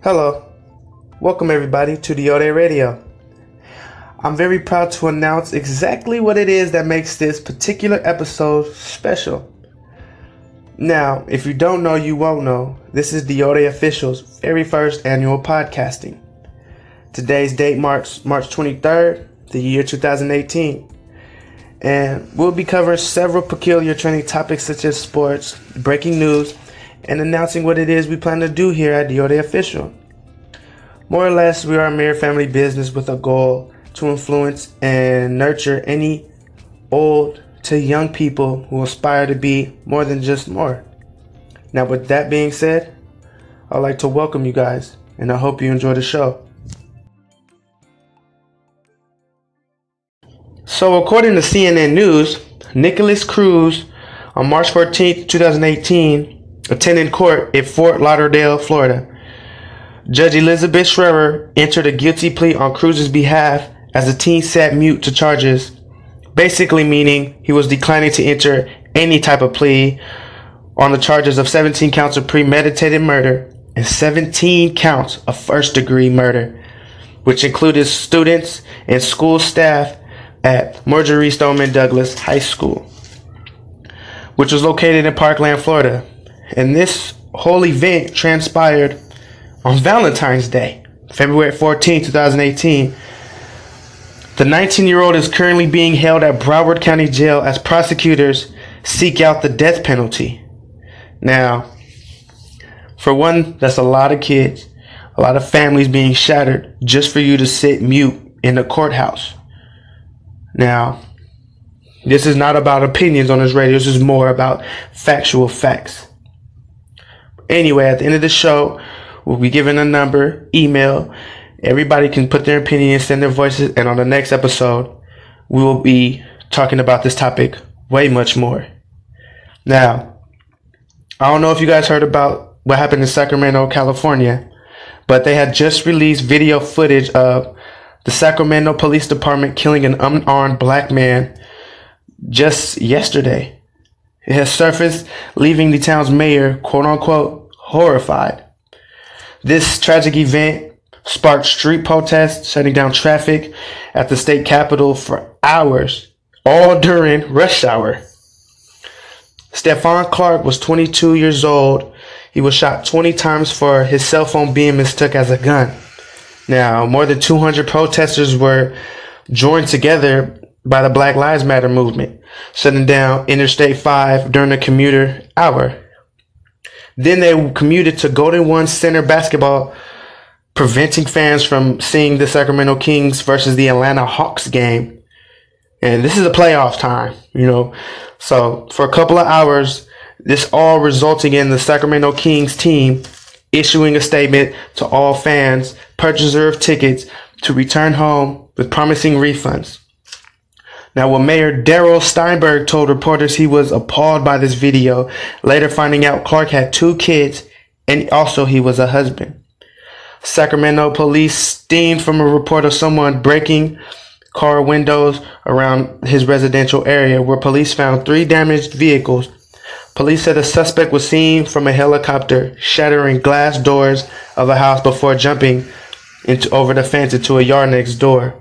Hello, welcome everybody to Diode Radio. I'm very proud to announce exactly what it is that makes this particular episode special. Now, if you don't know, you won't know. This is Diode Official's very first annual podcasting. Today's date marks March 23rd, the year 2018. And we'll be covering several peculiar trending topics such as sports, breaking news, and announcing what it is we plan to do here at Diode Official. More or less, we are a mere family business with a goal to influence and nurture any old to young people who aspire to be more than just more. Now, with that being said, I'd like to welcome you guys, and I hope you enjoy the show. So, according to CNN News, Nikolas Cruz on March 14th, 2018, attended court in Fort Lauderdale, Florida. Judge Elizabeth Schreier entered a guilty plea on Cruz's behalf as the teen sat mute to charges, basically meaning he was declining to enter any type of plea on the charges of 17 counts of premeditated murder and 17 counts of first-degree murder, which included students and school staff at Marjory Stoneman Douglas High School, which was located in Parkland, Florida. And this whole event transpired on Valentine's Day, February 14, 2018. The 19-year-old is currently being held at Broward County Jail as prosecutors seek out the death penalty. Now, for one, that's a lot of kids, a lot of families being shattered just for you to sit mute in the courthouse. Now, this is not about opinions on this radio. This is more about factual facts. Anyway, at the end of the show, we'll be given a number, email. Everybody can put their opinion and send their voices. And on the next episode, we will be talking about this topic way much more. Now, I don't know if you guys heard about what happened in Sacramento, California, but they had just released video footage of the Sacramento Police Department killing an unarmed black man just yesterday. It has surfaced, leaving the town's mayor, quote unquote, horrified. This tragic event sparked street protests, shutting down traffic at the state capitol for hours, all during rush hour. Stephon Clark was 22 years old. He was shot 20 times for his cell phone being mistook as a gun. Now, more than 200 protesters were joined together by the Black Lives Matter movement, shutting down Interstate 5 during the commuter hour. Then they commuted to Golden One Center basketball, preventing fans from seeing the Sacramento Kings versus the Atlanta Hawks game. And this is a playoff time, So for a couple of hours, this all resulting in the Sacramento Kings team issuing a statement to all fans, purchaser of tickets, to return home with promising refunds. Now, when Mayor Darrell Steinberg told reporters he was appalled by this video, later finding out Clark had 2 kids and also he was a husband. Sacramento police steamed from a report of someone breaking car windows around his residential area, where police found 3 damaged vehicles. Police said a suspect was seen from a helicopter shattering glass doors of a house before jumping over the fence into a yard next door.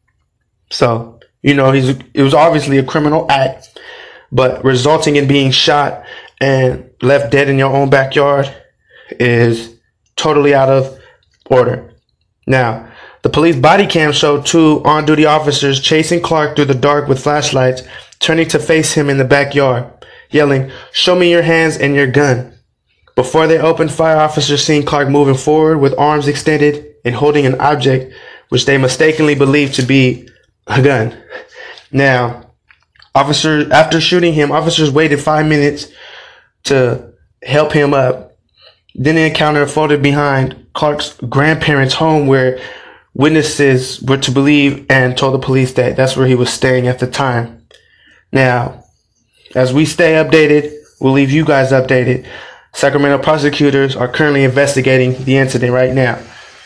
So, it was obviously a criminal act, but resulting in being shot and left dead in your own backyard is totally out of order. Now, the police body cam showed 2 on-duty officers chasing Clark through the dark with flashlights, turning to face him in the backyard, yelling, "Show me your hands and your gun." Before they opened fire, officers seen Clark moving forward with arms extended and holding an object which they mistakenly believed to be a gun. Now, after shooting him, officers waited 5 minutes to help him up. Then they encountered a photo behind Clark's grandparents' home where witnesses were to believe and told the police that that's where he was staying at the time. Now, as we stay updated, we'll leave you guys updated. Sacramento prosecutors are currently investigating the incident right now.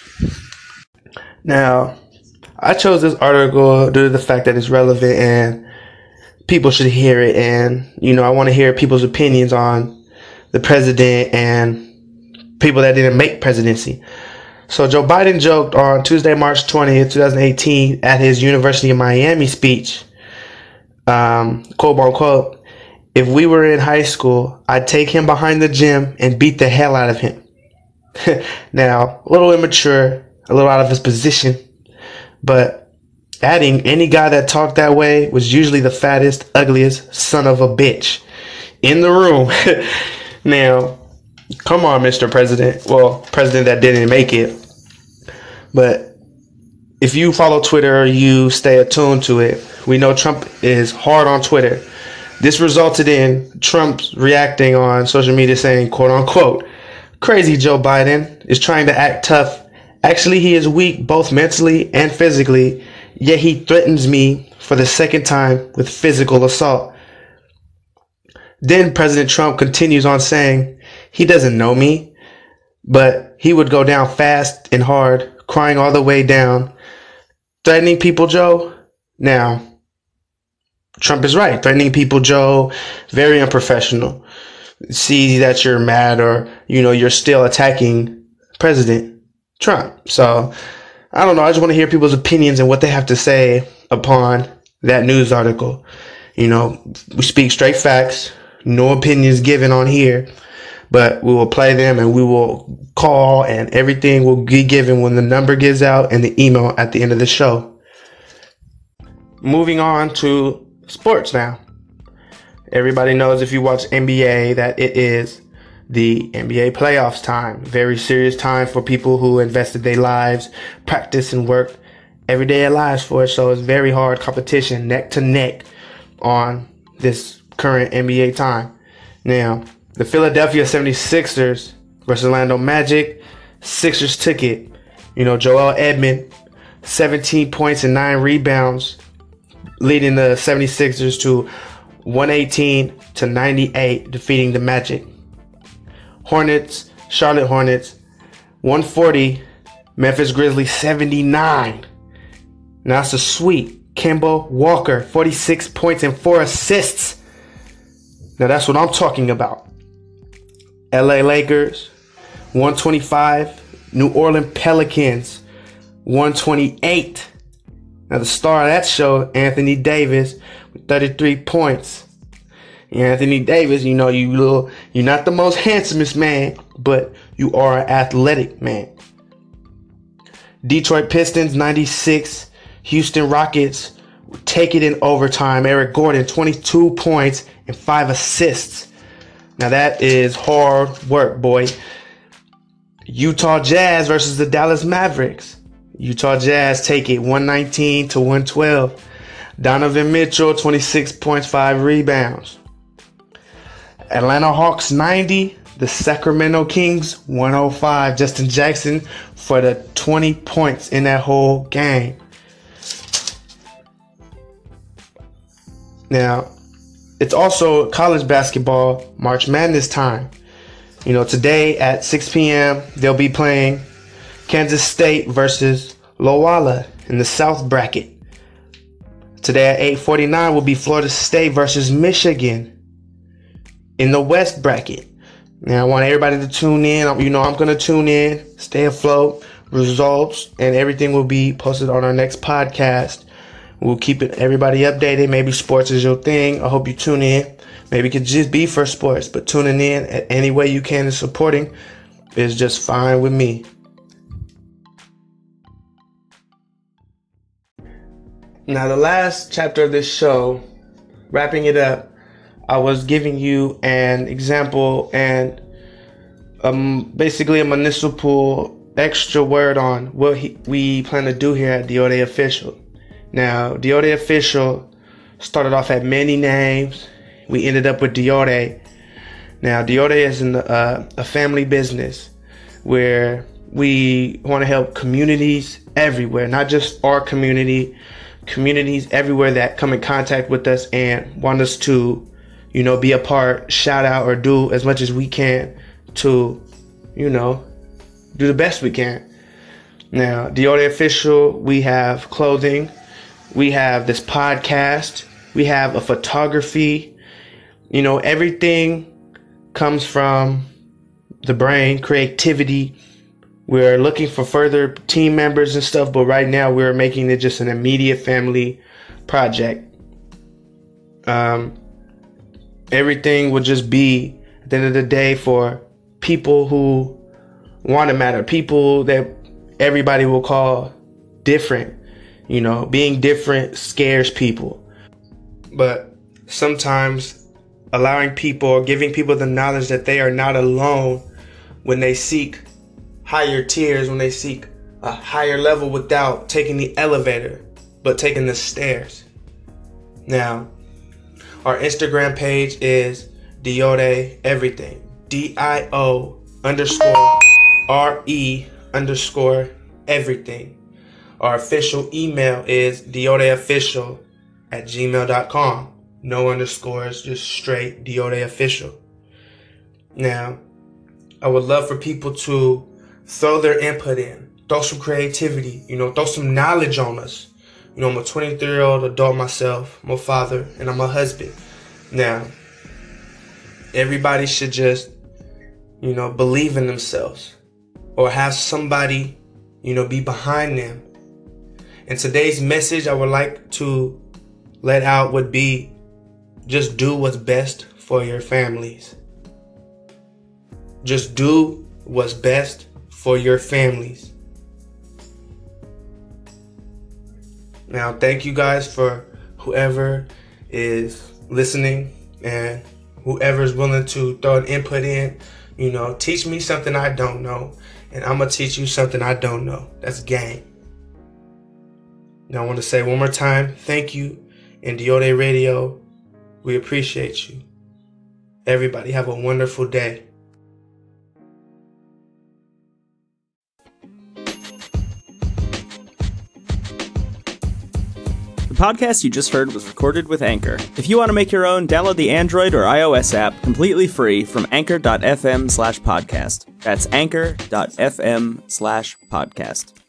Now, I chose this article due to the fact that it's relevant and people should hear it. And, I want to hear people's opinions on the president and people that didn't make presidency. So Joe Biden joked on Tuesday, March 20th, 2018, at his University of Miami speech, quote unquote, "If we were in high school, I'd take him behind the gym and beat the hell out of him." Now, a little immature, a little out of his position, but adding, any guy that talked that way was usually the fattest, ugliest son of a bitch in the room. Now, come on, Mr. President. Well, president that didn't make it. But if you follow Twitter or you stay attuned to it, we know Trump is hard on Twitter. This resulted in Trump reacting on social media saying, quote unquote, "Crazy Joe Biden is trying to act tough. Actually, he is weak both mentally and physically, yet he threatens me for the second time with physical assault." Then President Trump continues on saying, "He doesn't know me, but he would go down fast and hard, crying all the way down." Threatening people, Joe? Now, Trump is right. Threatening people, Joe, very unprofessional. See that you're mad or, you're still attacking President Trump. So, I don't know. I just want to hear people's opinions and what they have to say upon that news article. We speak straight facts, no opinions given on here, but we will play them and we will call and everything will be given when the number gives out and the email at the end of the show. Moving on to sports now. Everybody knows, if you watch NBA, that it is the NBA playoffs time. Very serious time for people who invested their lives, practice and work every day of lives for it. So it's very hard competition, neck to neck, on this current NBA time. Now, the Philadelphia 76ers versus Orlando Magic. Sixers took it. Joel Edmond, 17 points and 9 rebounds, leading the 76ers to 118-98, defeating the Magic. Charlotte Hornets, 140, Memphis Grizzlies 79. Now that's a sweep. Kemba Walker, 46 points and 4 assists. Now that's what I'm talking about. LA Lakers, 125. New Orleans Pelicans, 128. Now the star of that show, Anthony Davis, with 33 points. Anthony Davis, you're not the most handsomest man, but you are an athletic man. Detroit Pistons, 96. Houston Rockets take it in overtime. Eric Gordon, 22 points and 5 assists. Now that is hard work, boy. Utah Jazz versus the Dallas Mavericks. Utah Jazz take it 119-112. Donovan Mitchell, 26 points, 5 rebounds. Atlanta Hawks 90. The Sacramento Kings 105. Justin Jackson for the 20 points in that whole game. Now, it's also college basketball March Madness time. Today at 6 p.m. they'll be playing Kansas State versus Loyola in the South bracket. Today at 8:49 will be Florida State versus Michigan in the West bracket. Now I want everybody to tune in. I'm going to tune in, stay afloat. Results and everything will be posted on our next podcast. We'll keep everybody updated. Maybe sports is your thing. I hope you tune in. Maybe it could just be for sports, but tuning in at any way you can and supporting is just fine with me. Now, the last chapter of this show, wrapping it up, I was giving you an example and basically a municipal extra word on what we plan to do here at Diode Official. Now, Diode Official started off at many names. We ended up with Diode. Now, Diode is a family business where we want to help communities everywhere, not just our community, communities everywhere that come in contact with us and want us to, be a part, shout out, or do as much as we can to, do the best we can. Now, Diode Official, we have clothing, we have this podcast, we have a photography. Everything comes from the brain, creativity, We're looking for further team members and stuff, but right now we're making it just an immediate family project. Everything would just be, at the end of the day, for people who want to matter, people that everybody will call different. You know, being different scares people. But sometimes allowing people or giving people the knowledge that they are not alone when they seek higher tiers, when they seek a higher level without taking the elevator, but taking the stairs. Now, our Instagram page is Diode Everything. DIO_RE_everything. Our official email is diodeofficial@gmail.com. No underscores, just straight diodeofficial. Now, I would love for people to throw their input in, throw some creativity, throw some knowledge on us. I'm a 23-year-old adult myself. I'm a father and I'm a husband. Now, everybody should just, believe in themselves or have somebody, be behind them. And today's message I would like to let out would be, just do what's best for your families. Just do what's best for your families. Now, thank you guys for whoever is listening and whoever is willing to throw an input in. Teach me something I don't know, and I'm going to teach you something I don't know. That's game. Now, I want to say one more time, thank you. And Diode Radio, we appreciate you. Everybody have a wonderful day. The podcast you just heard was recorded with Anchor. If you want to make your own, download the Android or iOS app completely free from anchor.fm/podcast. That's anchor.fm/podcast.